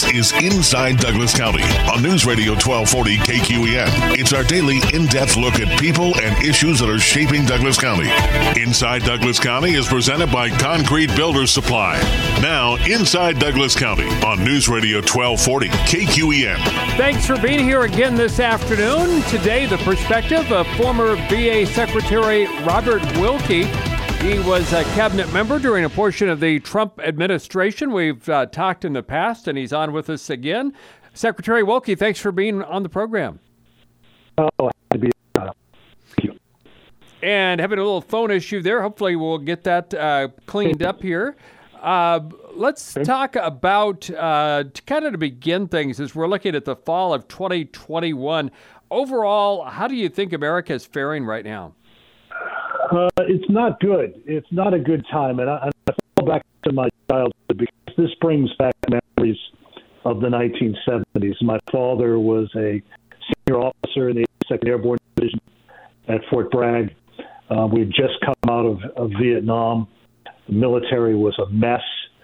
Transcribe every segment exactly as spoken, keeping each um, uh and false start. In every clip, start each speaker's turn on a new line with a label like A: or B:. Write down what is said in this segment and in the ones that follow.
A: This is Inside Douglas County on News Radio twelve forty K Q E N. It's our daily in-depth look at people and issues that are shaping Douglas County. Inside Douglas County is presented by Concrete Builders Supply. Now, Inside Douglas County on News Radio twelve forty K Q E N.
B: Thanks for being here again this afternoon. Today, the perspective of former V A Secretary Robert Wilkie. He was a cabinet member during a portion of the Trump administration. We've uh, talked in the past, and he's on with us again. Secretary Wilkie, thanks for being on the program.
C: Oh, happy to be uh, thank you.
B: And having a little phone issue there. Hopefully we'll get that uh, cleaned up here. Uh, let's okay. talk about, uh, to kind of to begin things, as we're looking at the fall of twenty twenty-one. Overall, how do you think America is faring right now?
C: Uh, it's not good. It's not a good time. And I, I fall back to my childhood because this brings back memories of the nineteen seventies. My father was a senior officer in the eighty-second Airborne Division at Fort Bragg. Uh, we had just come out of, of Vietnam. The military was a mess.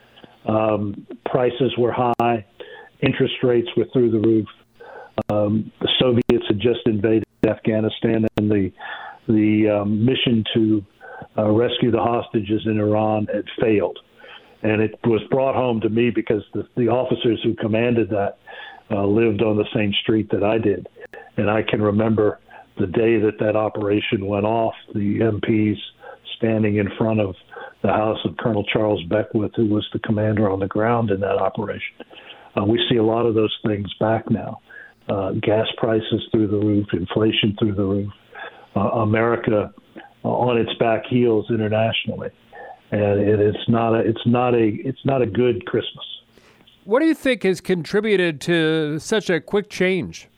C: Um, prices were high. Interest rates were through the roof. Um, the Soviets had just invaded Afghanistan, and the the um, mission to uh, rescue the hostages in Iran had failed. And it was brought home to me because the, the officers who commanded that uh, lived on the same street that I did. And I can remember the day that that operation went off, the M Ps standing in front of the house of Colonel Charles Beckwith, who was the commander on the ground in that operation. Uh, we see a lot of those things back now. Uh, gas prices through the roof, inflation through the roof. Uh, America uh, on its back heels internationally, and it, it's not a it's not a it's not a good Christmas.
B: What do you think has contributed to such a quick change?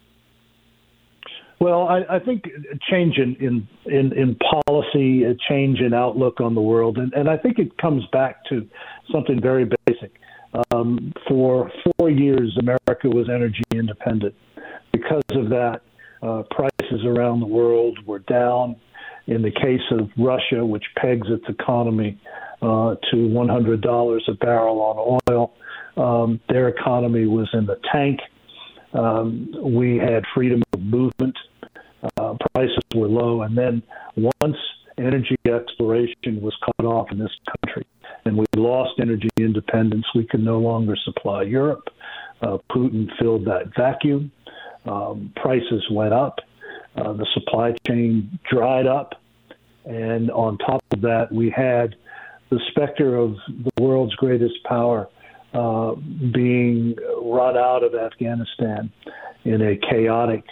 C: Well, I, I think a change in, in, in, in policy, a change in outlook on the world, and, and I think it comes back to something very basic. Um, for four years, America was energy independent. Because of that, Uh, prices around the world were down. In the case of Russia, which pegs its economy uh, to one hundred dollars a barrel on oil, um, their economy was in the tank. Um, we had freedom of movement. Uh, prices were low. And then once energy exploration was cut off in this country and we lost energy independence, we could no longer supply Europe. Uh, Putin filled that vacuum. Um, prices went up, uh, the supply chain dried up, and on top of that, we had the specter of the world's greatest power uh, being run out of Afghanistan in a chaotic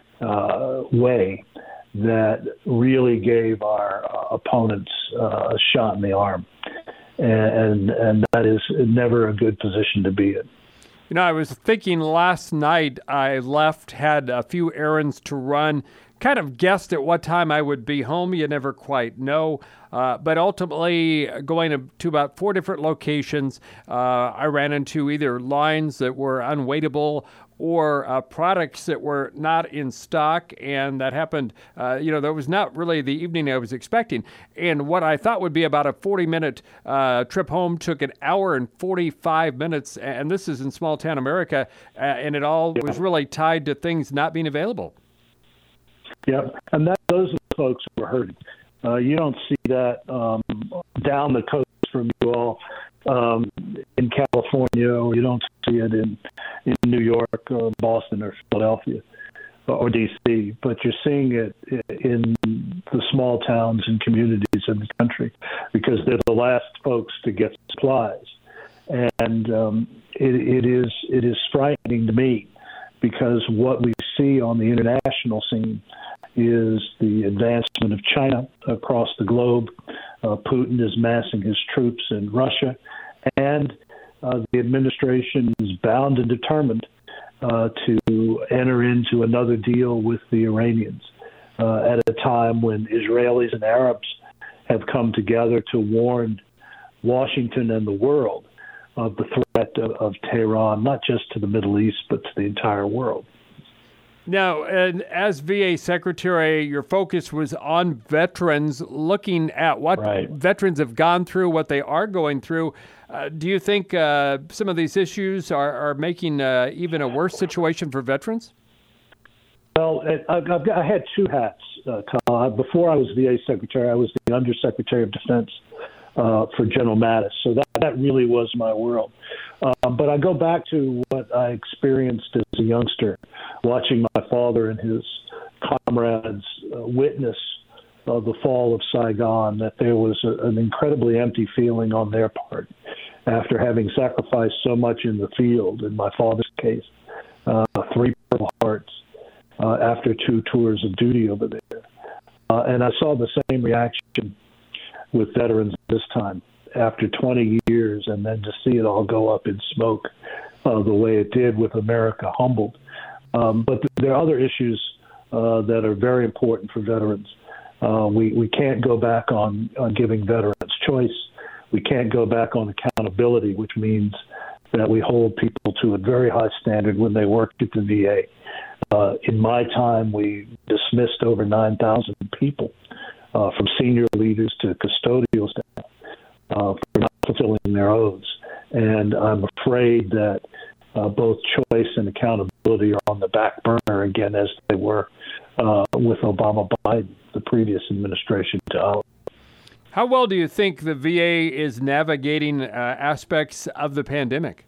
C: uh, way that really gave our uh, opponents uh, a shot in the arm, and, and that is never a good position to be in.
B: You know, I was thinking last night I left, had a few errands to run, kind of guessed at what time I would be home. You never quite know. Uh, but ultimately, going to, to about four different locations, uh, I ran into either lines that were unwaitable or uh, products that were not in stock, and that happened, uh, you know, that was not really the evening I was expecting. And what I thought would be about a forty-minute uh, trip home took an hour and forty-five minutes, and this is in small-town America, uh, and it all yeah. was really tied to things not being available.
C: Yep, and that, those are the folks who are hurting. Uh, you don't see that um, down the coast from you all um, in California, or you don't see it in, in New York or Boston or Philadelphia or D C, but you're seeing it in the small towns and communities in the country because they're the last folks to get supplies. And um, it, it is it is frightening to me because what we see on the international scene is the advancement of China across the globe. Uh, Putin is massing his troops in Russia, and uh, the administration is bound and determined uh, to enter into another deal with the Iranians uh, at a time when Israelis and Arabs have come together to warn Washington and the world of the threat of, of Tehran, not just to the Middle East, but to the entire world.
B: Now, and as V A Secretary, your focus was on veterans, looking at what
C: right.
B: veterans have gone through, what they are going through. Uh, do you think uh, some of these issues are, are making uh, even a worse situation for veterans?
C: Well, I've got, I had two hats, uh, Tom. Before I was V A Secretary, I was the Undersecretary of Defense uh, for General Mattis. So that, that really was my world. Uh, but I go back to what I experienced as a youngster, watching my father and his comrades uh, witness uh, the fall of Saigon, that there was a, an incredibly empty feeling on their part after having sacrificed so much in the field, in my father's case, uh, three Purple Hearts, uh, after two tours of duty over there. Uh, and I saw the same reaction with veterans this time, after twenty years, and then to see it all go up in smoke uh, the way it did with America humbled. Um, but th- there are other issues uh, that are very important for veterans. Uh, we, we can't go back on, on giving veterans choice. We can't go back on accountability, which means that we hold people to a very high standard when they work at the V A. Uh, in my time, we dismissed over nine thousand people, uh, from senior leaders to custodial staff, uh, for not fulfilling their oaths. And I'm afraid that uh, both choice and accountability are on the back burner again, as they were uh, with Obama-Biden, the previous administration to ours.
B: How well do you think the V A is navigating uh, aspects of the pandemic?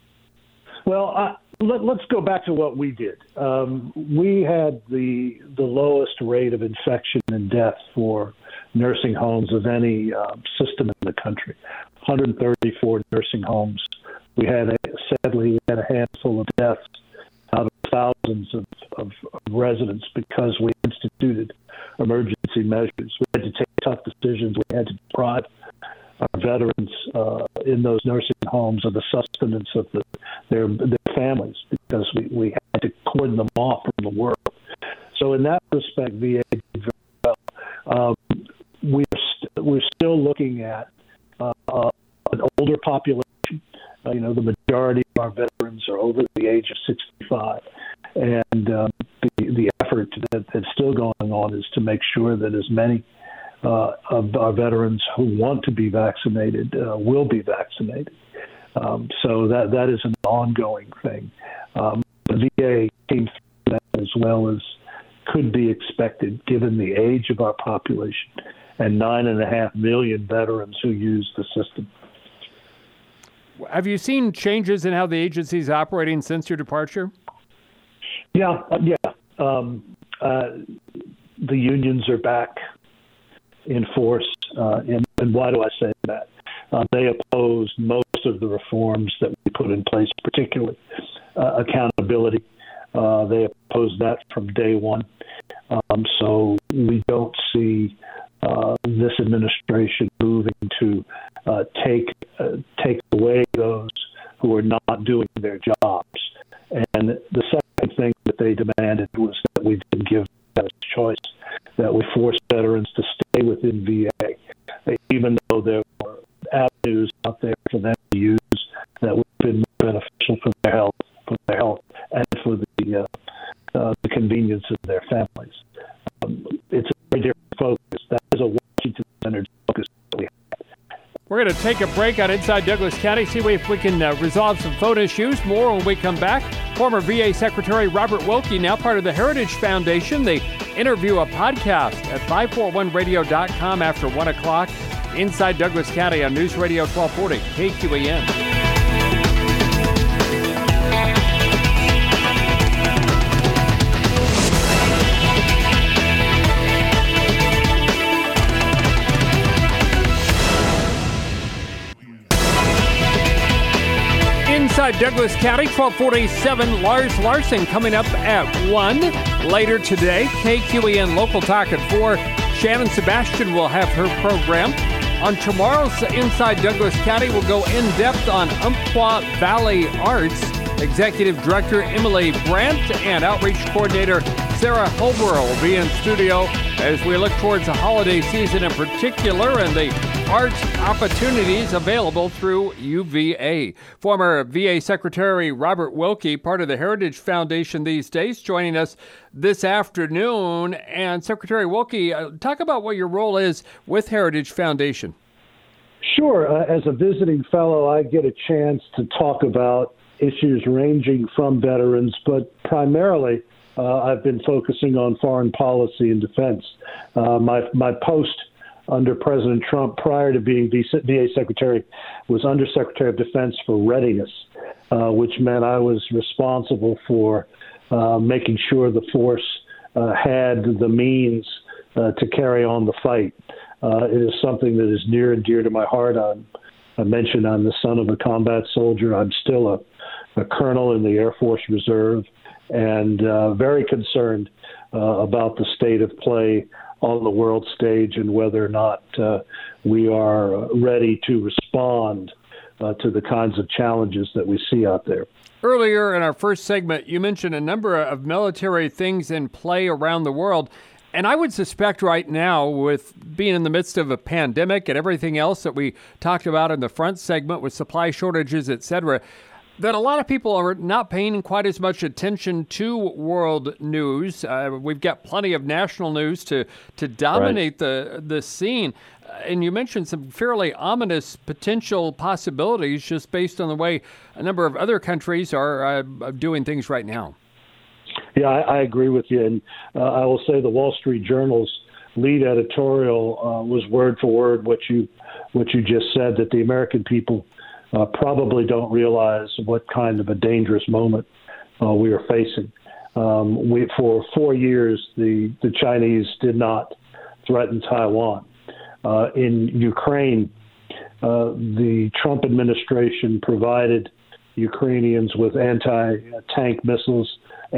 C: Well, I, let, let's go back to what we did. Um, we had the the lowest rate of infection and death for nursing homes of any uh, system in the country. one hundred thirty-four nursing homes. We had, a, sadly, we had a handful of deaths out of thousands of, of, of residents because we instituted emergency measures. We had to take tough decisions. We had to deprive our veterans uh, in those nursing homes of the sustenance of the, their their families, because we, we had to cordon them off from the world. So in that respect, V A did very well. Um, we're, st- we're still looking at uh, uh, an older population. Uh, you know, the majority of our veterans are over the age of sixty-five. And um, the, the effort that, that's still going on is to make sure that as many uh, of our veterans who want to be vaccinated uh, will be vaccinated. Um, so that that is an ongoing thing. Um, the V A came through that as well as could be expected, given the age of our population and nine and a half million veterans who use the system.
B: Have you seen changes in how the agency is operating since your departure?
C: Yeah, uh, yeah. Um, uh, the unions are back in force. Uh, and, and why do I say that? Uh, they opposed most of the reforms that we put in place, particularly uh, accountability. Uh, they opposed that from day one. Um, so we don't see uh, this administration moving to uh, take uh, take away those who are not doing their jobs. And the second thing that they demanded was that we didn't give them a choice, that we force veterans to stay within V A, even though there were avenues out there for them to use that would have been beneficial for their health, for their health, and for the uh, uh, the convenience of their families. Um, it's a very different focus. That is a Washington-centered focus that we have.
B: We're going to take a break on Inside Douglas County, see if we can uh, resolve some phone issues. More when we come back. Former V A Secretary Robert Wilkie, now part of the Heritage Foundation. They interview a podcast at five forty-one radio dot com after one o'clock. Inside Douglas County on News Radio twelve forty K Q A N. Inside Douglas County, twelve forty-seven, Lars Larson coming up at one. Later today, K Q E N Local Talk at four. Shannon Sebastian will have her program. On tomorrow's Inside Douglas County, we'll go in-depth on Umpqua Valley Arts. Executive Director Emily Brandt and Outreach Coordinator Sarah Holborough will be in studio as we look towards the holiday season in particular and the arts opportunities available through U V A. Former V A Secretary Robert Wilkie, part of the Heritage Foundation these days, joining us this afternoon. And Secretary Wilkie, uh, talk about what your role is with Heritage Foundation.
C: Sure. Uh, as a visiting fellow, I get a chance to talk about issues ranging from veterans, but primarily uh, I've been focusing on foreign policy and defense. Uh, my my post under President Trump prior to being V A Secretary was Undersecretary of Defense for Readiness, uh, which meant I was responsible for uh, making sure the force uh, had the means uh, to carry on the fight. Uh, it is something that is near and dear to my heart. I'm, I mentioned I'm the son of a combat soldier. I'm still a, a colonel in the Air Force Reserve, and uh, very concerned uh, about the state of play on the world stage and whether or not uh, we are ready to respond uh, to the kinds of challenges that we see out there.
B: Earlier in our first segment, you mentioned a number of military things in play around the world. And I would suspect right now, with being in the midst of a pandemic and everything else that we talked about in the front segment with supply shortages, et cetera, that a lot of people are not paying quite as much attention to world news. Uh, we've got plenty of national news to, to dominate right. the, the scene. Uh, and you mentioned some fairly ominous potential possibilities just based on the way a number of other countries are uh, doing things right now.
C: Yeah, I, I agree with you. And uh, I will say the Wall Street Journal's lead editorial uh, was word for word what you what you just said, that the American people uh, probably don't realize what kind of a dangerous moment uh, we are facing. Um, we, for four years, the, the Chinese did not threaten Taiwan. Uh, in Ukraine, uh, the Trump administration provided Ukrainians with anti-tank missiles,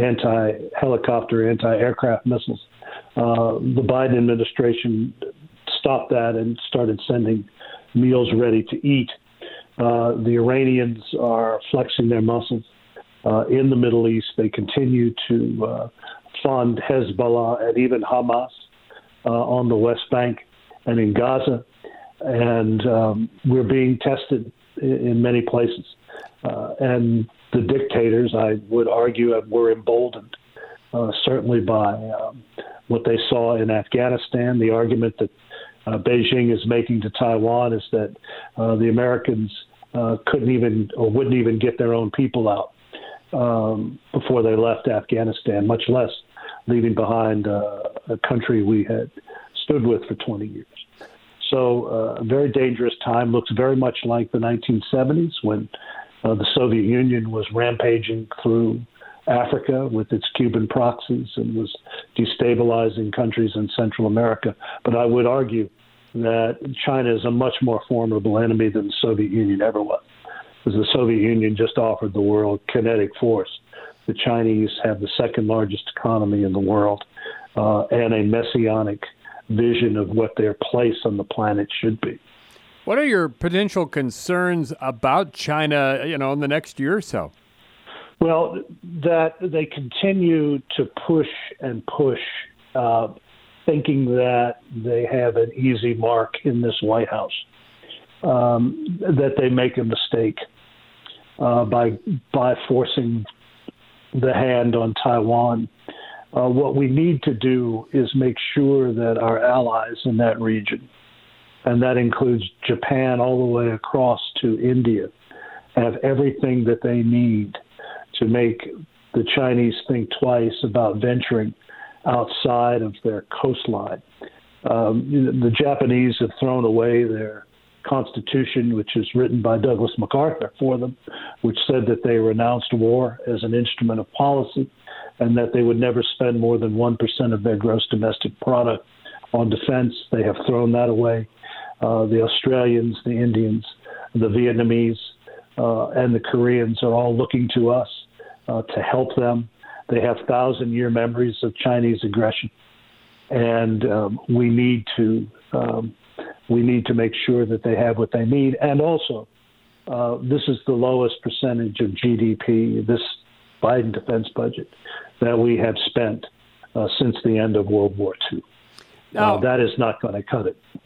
C: anti-helicopter, anti-aircraft missiles. Uh, the Biden administration stopped that and started sending meals ready to eat. Uh, the Iranians are flexing their muscles uh, in the Middle East. They continue to uh, fund Hezbollah and even Hamas uh, on the West Bank and in Gaza. And um, we're being tested in, in many places. Uh, and the dictators, I would argue, were emboldened, uh, certainly by um, what they saw in Afghanistan. The argument that uh, Beijing is making to Taiwan is that uh, the Americans uh, couldn't even or wouldn't even get their own people out um, before they left Afghanistan, much less leaving behind uh, a country we had stood with for twenty years. So uh, a very dangerous time, looks very much like the nineteen seventies when Uh, the Soviet Union was rampaging through Africa with its Cuban proxies and was destabilizing countries in Central America. But I would argue that China is a much more formidable enemy than the Soviet Union ever was, because the Soviet Union just offered the world kinetic force. The Chinese have the second largest economy in the world uh, and a messianic vision of what their place on the planet should be.
B: What are your potential concerns about China, you know, in the next year or so?
C: Well, that they continue to push and push, uh, thinking that they have an easy mark in this White House, um, that they make a mistake uh, by by forcing the hand on Taiwan. Uh, what we need to do is make sure that our allies in that region, and that includes Japan all the way across to India, have everything that they need to make the Chinese think twice about venturing outside of their coastline. Um, the Japanese have thrown away their constitution, which is written by Douglas MacArthur for them, which said that they renounced war as an instrument of policy and that they would never spend more than one percent of their gross domestic product on defense. They have thrown that away. Uh, the Australians, the Indians, the Vietnamese, uh, and the Koreans are all looking to us uh, to help them. They have thousand-year memories of Chinese aggression, and um, we need to um, we need to make sure that they have what they need. And also, uh, this is the lowest percentage of G D P, this Biden defense budget, that we have spent uh, since the end of World War Two.
B: Now,
C: uh, that is not going to cut it.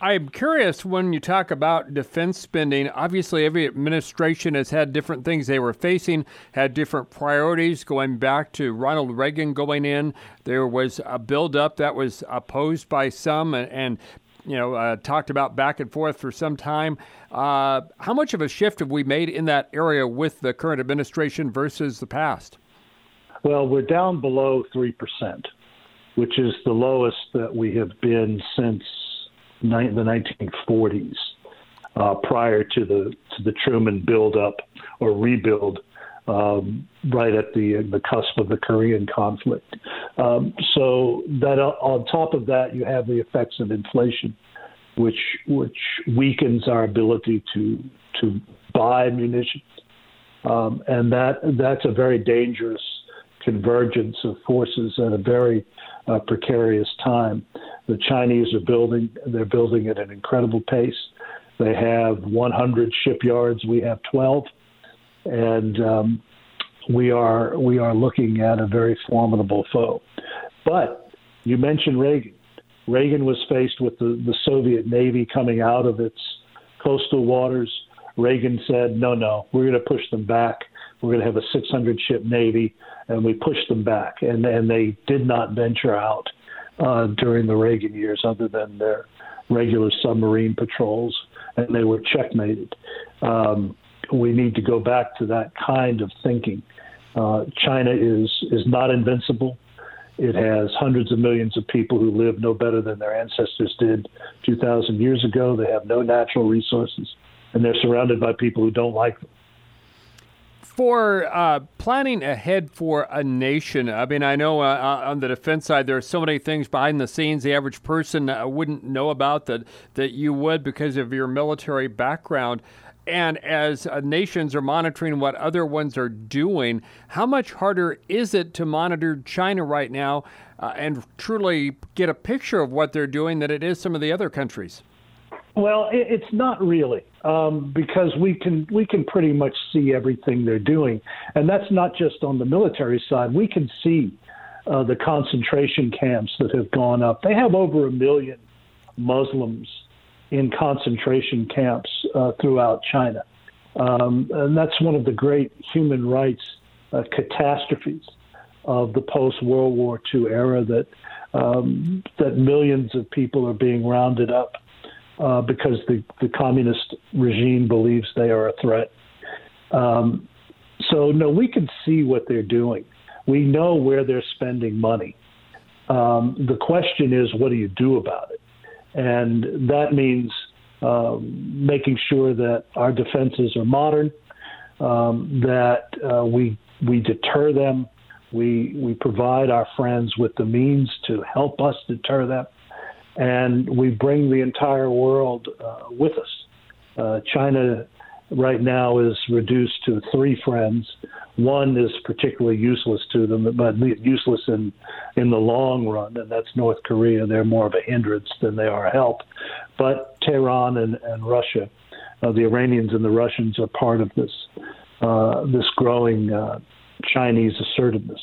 B: I'm curious when you talk about defense spending, obviously every administration has had different things they were facing, had different priorities. Going back to Ronald Reagan going in, there was a buildup that was opposed by some and, and you know, uh, talked about back and forth for some time. Uh, how much of a shift have we made in that area with the current administration versus the past?
C: Well, we're down below three percent, which is the lowest that we have been since the nineteen forties, uh, prior to the to the Truman build-up or rebuild, um, right at the the cusp of the Korean conflict. Um, so that uh, on top of that, you have the effects of inflation, which which weakens our ability to to buy munitions, um, and that that's a very dangerous convergence of forces at a very uh, precarious time. The Chinese are building, they're building at an incredible pace. They have one hundred shipyards, we have twelve. And um, we are we are looking at a very formidable foe. But you mentioned Reagan. Reagan was faced with the, the Soviet Navy coming out of its coastal waters. Reagan said, no, no, we're going to push them back. We're going to have a six hundred ship Navy, and we pushed them back. And, and they did not venture out uh, during the Reagan years other than their regular submarine patrols, and they were checkmated. Um, we need to go back to that kind of thinking. Uh, China is is not invincible. It has hundreds of millions of people who live no better than their ancestors did two thousand years ago. They have no natural resources, and they're surrounded by people who don't like them.
B: For uh, planning ahead for a nation, I mean, I know uh, on the defense side, there are so many things behind the scenes the average person uh, wouldn't know about that, that you would because of your military background. And as uh, nations are monitoring what other ones are doing, how much harder is it to monitor China right now uh, and truly get a picture of what they're doing than it is some of the other countries?
C: Well, it's not really, um, because we can we can pretty much see everything they're doing, and that's not just on the military side. We can see uh, the concentration camps that have gone up. They have over a million Muslims in concentration camps uh, throughout China, um, and that's one of the great human rights uh, catastrophes of the post-World War Two era. That um, that millions of people are being rounded up. Uh, because the, the communist regime believes they are a threat. Um, so, no, we can see what they're doing. We know where they're spending money. Um, the question is, what do you do about it? And that means um, making sure that our defenses are modern, um, that uh, we we deter them, we we provide our friends with the means to help us deter them, and we bring the entire world uh, with us. Uh, China right now is reduced to three friends. One is particularly useless to them, but useless in, in the long run, and that's North Korea. They're more of a hindrance than they are a help. But Tehran and, and Russia, uh, the Iranians and the Russians are part of this, uh, this growing uh, Chinese assertiveness.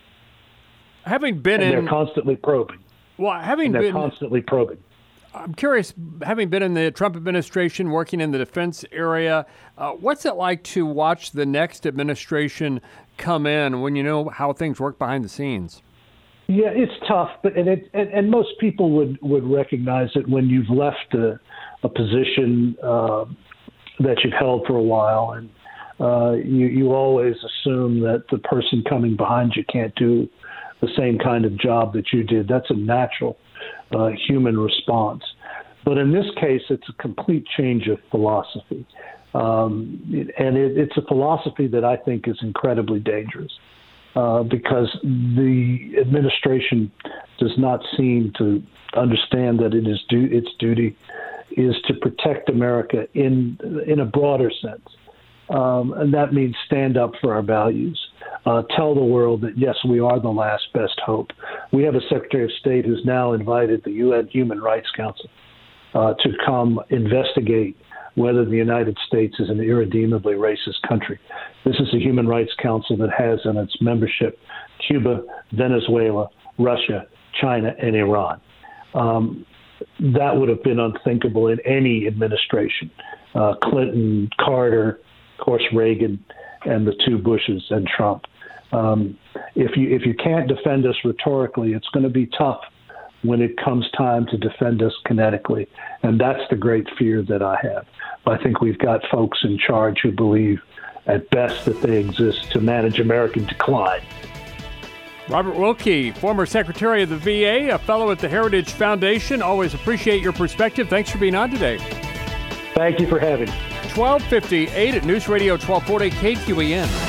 B: Having been
C: and
B: in...
C: They're constantly probing.
B: Well, having
C: they're
B: been,
C: constantly probing.
B: I'm curious, having been in the Trump administration, working in the defense area, uh, what's it like to watch the next administration come in when you know how things work behind the scenes?
C: Yeah, it's tough, but and, it, and, and most people would, would recognize it when you've left a, a position uh, that you've held for a while, and uh, you, you always assume that the person coming behind you can't do the same kind of job that you did. That's a natural uh, human response. But in this case, it's a complete change of philosophy. Um, and it, it's a philosophy that I think is incredibly dangerous uh, because the administration does not seem to understand that it is du- its duty is to protect America in in a broader sense. Um, and that means stand up for our values. Uh, tell the world that, yes, we are the last best hope. We have a Secretary of State who's now invited the U N Human Rights Council uh, to come investigate whether the United States is an irredeemably racist country. This is a Human Rights Council that has in its membership Cuba, Venezuela, Russia, China, and Iran. Um, that would have been unthinkable in any administration. Uh, Clinton, Carter, of course, Reagan, and the two Bushes and Trump. Um, if you if you can't defend us rhetorically, it's going to be tough when it comes time to defend us kinetically. And that's the great fear that I have. I think we've got folks in charge who believe at best that they exist to manage American decline.
B: Robert Wilkie, former Secretary of the V A, a fellow at the Heritage Foundation. Always appreciate your perspective. Thanks for being on today.
C: Thank you for having me.
B: twelve fifty-eight at News Radio twelve forty K Q E N.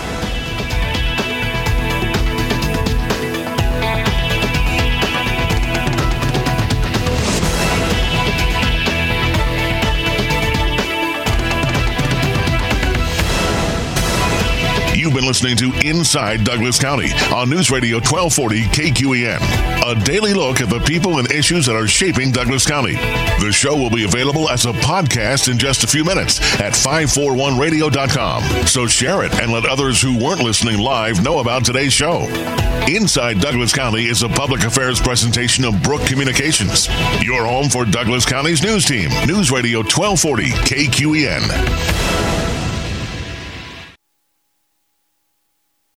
A: You've been listening to Inside Douglas County on News Radio twelve forty K Q E N, a daily look at the people and issues that are shaping Douglas County. The show will be available as a podcast in just a few minutes at five forty-one radio dot com. So share it and let others who weren't listening live know about today's show. Inside Douglas County is a public affairs presentation of Brook Communications, your home for Douglas County's news team. News Radio twelve forty K Q E N.